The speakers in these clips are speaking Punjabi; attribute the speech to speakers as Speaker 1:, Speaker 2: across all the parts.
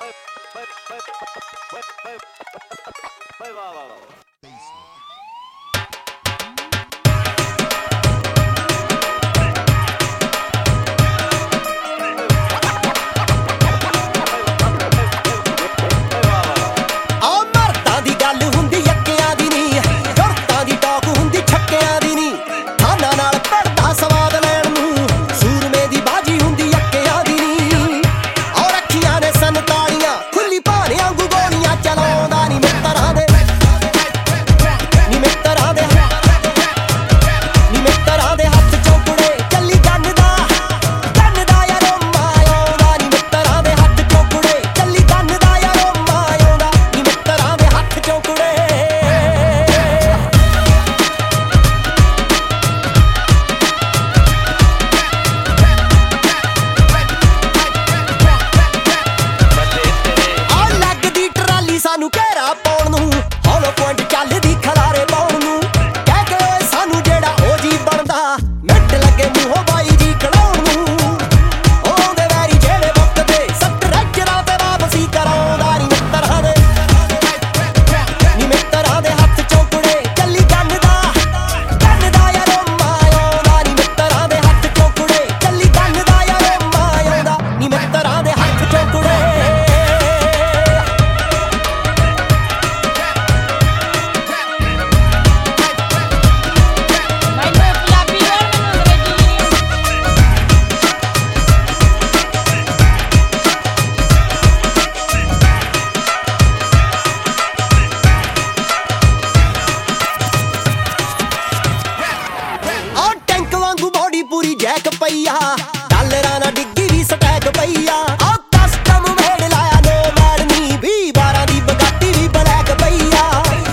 Speaker 1: ਜੈਕ ਪਈਆ ਡਾਲਰਾਂ ਨਾ ਡਿੱਗੀ ਵੀ ਸਟੈਕ ਪਈਆ ਆ ਕਸਟਮ ਮੇਡ ਲਾਇਆ ਨੋ ਮੈਡਨੀ 20-12 ਦੀ ਬਗਾਟੀ ਵੀ ਬਲੈਕ ਪਈਆ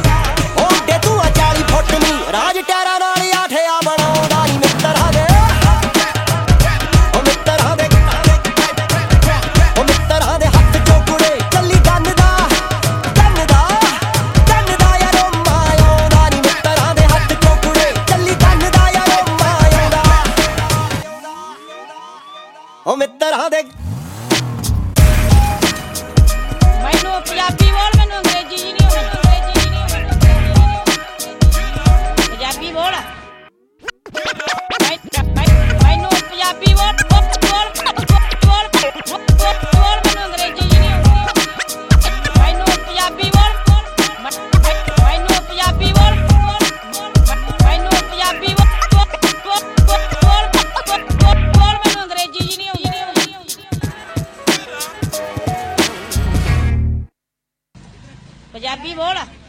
Speaker 1: ਓਡੇ ਤੂੰ 40 ਫੁੱਟ ਨੀ ਰਾਜ ਟੈਰਾ ਨਾਲ ਆਠਿਆ ਬਣਾਉਂਦਾ ਨੀ ਮਿੱਤਰਾਂ ਦੇ ਓ ਮਿੱਤਰਾਂ ਦੇ ਓ ਮਿੱਤਰਾਂ ਦੇ ਹੱਥ ਚੋਂ ਕੁੜੇ ਚੱਲੀ ਗੰਨ ਦਾ ਯਾਰੋ ਮਾਇਉਂਦਾ ਨੀ ਮਿੱਤਰਾਂ ਦੇ ਹੱਥ ਚੋਂ ਕੁੜੇ ਚੱਲੀ ਗੰਨ ਦਾ ਯਾਰੋ ਮਾਇਉਂਦਾ ਓ ਮਿੱਤਰਾਂ ਦੇ
Speaker 2: ਮੈਨੂੰ ਪੰਜਾਬੀ ਬੋਲ ਮੈਨੂੰ ਅੰਗਰੇਜ਼ੀ ਜੀ ਨਹੀਂ ਪੰਜਾਬੀ ਬੋਲ ਮੈਨੂੰ ਪੰਜਾਬੀ ਬੋਲ ਮੈਨੂੰ ਅੰਗਰੇਜ਼ੀ ਜੀ ਨਹੀਂ ਮੈਨੂੰ ਪੰਜਾਬੀ ਬੋਲ ਮੈਨੂੰ ਪੰਜਾਬੀ ਬੋਲ ਮੈਨੂੰ ਪੰਜਾਬੀ ਬੋਲ ਮੈਨੂੰ ਅੰਗਰੇਜ਼ੀ ਜੀ ਨਹੀਂ ਪੰਜਾਬੀ ਬੋਲ